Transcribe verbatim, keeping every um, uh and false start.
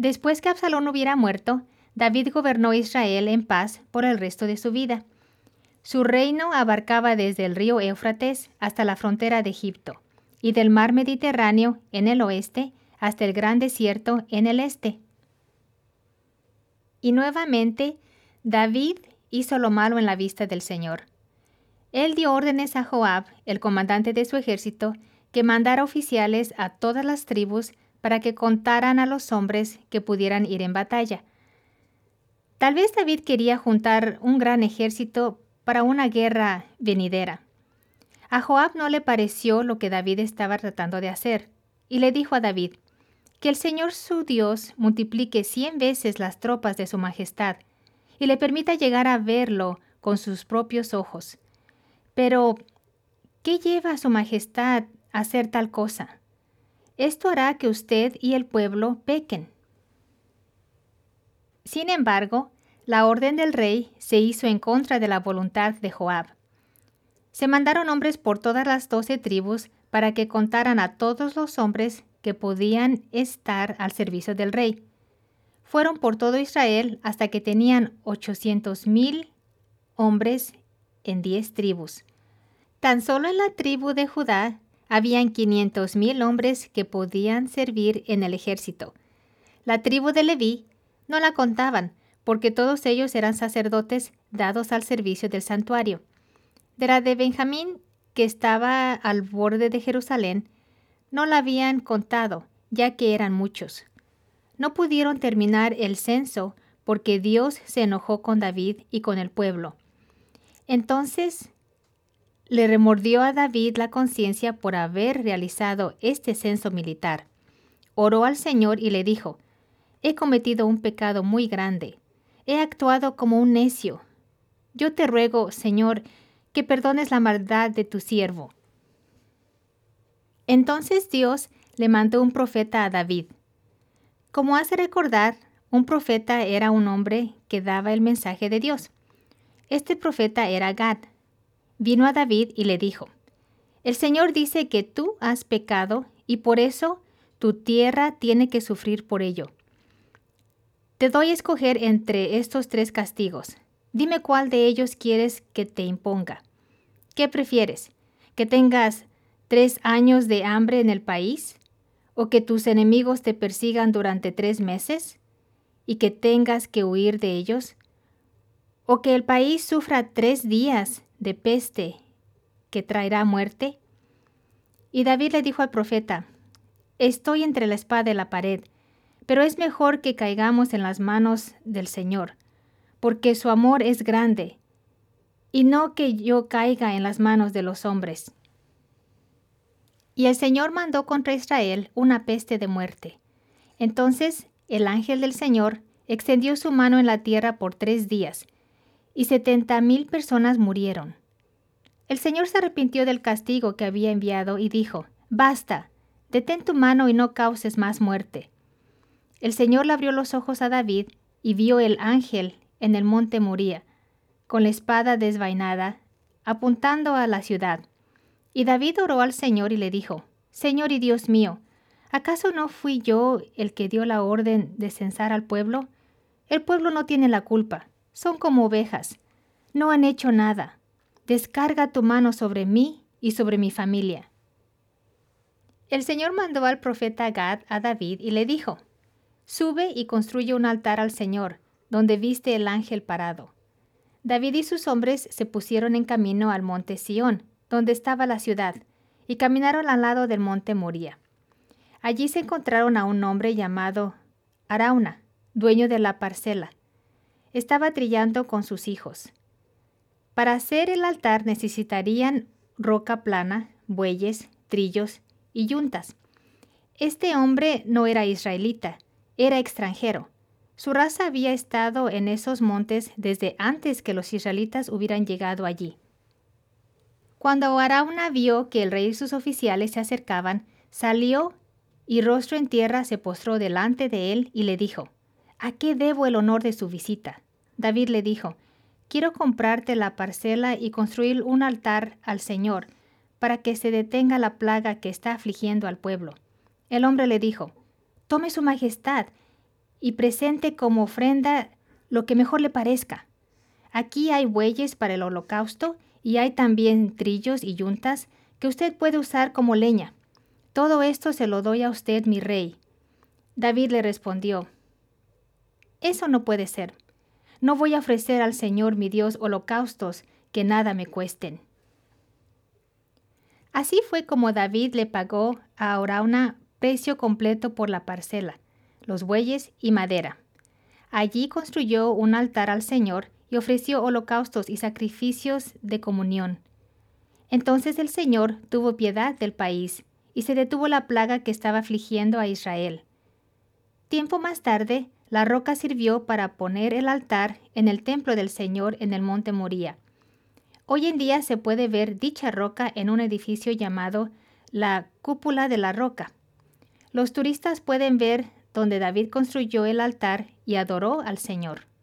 Después que Absalón hubiera muerto, David gobernó Israel en paz por el resto de su vida. Su reino abarcaba desde el río Éufrates hasta la frontera de Egipto, y del mar Mediterráneo en el oeste hasta el gran desierto en el este. Y nuevamente, David hizo lo malo en la vista del Señor. Él dio órdenes a Joab, el comandante de su ejército, que mandara oficiales a todas las tribus para que contaran a los hombres que pudieran ir en batalla. Tal vez David quería juntar un gran ejército para una guerra venidera. A Joab no le pareció lo que David estaba tratando de hacer, y le dijo a David, que el Señor su Dios multiplique cien veces las tropas de su majestad, y le permita llegar a verlo con sus propios ojos. Pero, ¿qué lleva a su majestad a hacer tal cosa? Esto hará que usted y el pueblo pequen. Sin embargo, la orden del rey se hizo en contra de la voluntad de Joab. Se mandaron hombres por todas las doce tribus para que contaran a todos los hombres que podían estar al servicio del rey. Fueron por todo Israel hasta que tenían ochocientos mil hombres en diez tribus. Tan solo en la tribu de Judá habían quinientos mil hombres que podían servir en el ejército. La tribu de Leví no la contaban, porque todos ellos eran sacerdotes dados al servicio del santuario. De la de Benjamín, que estaba al borde de Jerusalén, no la habían contado, ya que eran muchos. No pudieron terminar el censo porque Dios se enojó con David y con el pueblo. Entonces le remordió a David la conciencia por haber realizado este censo militar. Oró al Señor y le dijo, «He cometido un pecado muy grande. He actuado como un necio. Yo te ruego, Señor, que perdones la maldad de tu siervo». Entonces Dios le mandó un profeta a David. Como hace recordar, un profeta era un hombre que daba el mensaje de Dios. Este profeta era Gad. Vino a David y le dijo, «El Señor dice que tú has pecado y por eso tu tierra tiene que sufrir por ello. Te doy a escoger entre estos tres castigos. Dime cuál de ellos quieres que te imponga. ¿Qué prefieres? ¿Que tengas tres años de hambre en el país? ¿O que tus enemigos te persigan durante tres meses y que tengas que huir de ellos? ¿O que el país sufra tres días de peste que traerá muerte?» Y David le dijo al profeta, «Estoy entre la espada y la pared, pero es mejor que caigamos en las manos del Señor, porque su amor es grande, y no que yo caiga en las manos de los hombres». Y el Señor mandó contra Israel una peste de muerte. Entonces el ángel del Señor extendió su mano en la tierra por tres días, y setenta mil personas murieron. El Señor se arrepintió del castigo que había enviado y dijo, «Basta, detén tu mano y no causes más muerte». El Señor le abrió los ojos a David y vio el ángel en el monte Moría, con la espada desvainada, apuntando a la ciudad. Y David oró al Señor y le dijo, «Señor y Dios mío, ¿acaso no fui yo el que dio la orden de censar al pueblo? El pueblo no tiene la culpa, son como ovejas, no han hecho nada. Descarga tu mano sobre mí y sobre mi familia». El Señor mandó al profeta Gad a David y le dijo, «Sube y construye un altar al Señor, donde viste el ángel parado». David y sus hombres se pusieron en camino al monte Sión, donde estaba la ciudad, y caminaron al lado del monte Moría. Allí se encontraron a un hombre llamado Arauna, dueño de la parcela. Estaba trillando con sus hijos. Para hacer el altar necesitarían roca plana, bueyes, trillos y yuntas. Este hombre no era israelita, era extranjero. Su raza había estado en esos montes desde antes que los israelitas hubieran llegado allí. Cuando Arauna vio que el rey y sus oficiales se acercaban, salió y rostro en tierra se postró delante de él y le dijo, «¿A qué debo el honor de su visita?» David le dijo, «Quiero comprarte la parcela y construir un altar al Señor, para que se detenga la plaga que está afligiendo al pueblo». El hombre le dijo, «Tome su majestad y presente como ofrenda lo que mejor le parezca. Aquí hay bueyes para el holocausto y hay también trillos y yuntas que usted puede usar como leña. Todo esto se lo doy a usted, mi rey. David le respondió, eso no puede ser. No voy a ofrecer al Señor mi Dios holocaustos que nada me cuesten. Así fue como David le pagó a Arauna precio completo por la parcela, los bueyes y madera. Allí construyó un altar al Señor y ofreció holocaustos y sacrificios de comunión. Entonces el Señor tuvo piedad del país y se detuvo la plaga que estaba afligiendo a Israel. Tiempo más tarde, la roca sirvió para poner el altar en el templo del Señor en el monte Moría. Hoy en día se puede ver dicha roca en un edificio llamado la Cúpula de la Roca. Los turistas pueden ver donde David construyó el altar y adoró al Señor.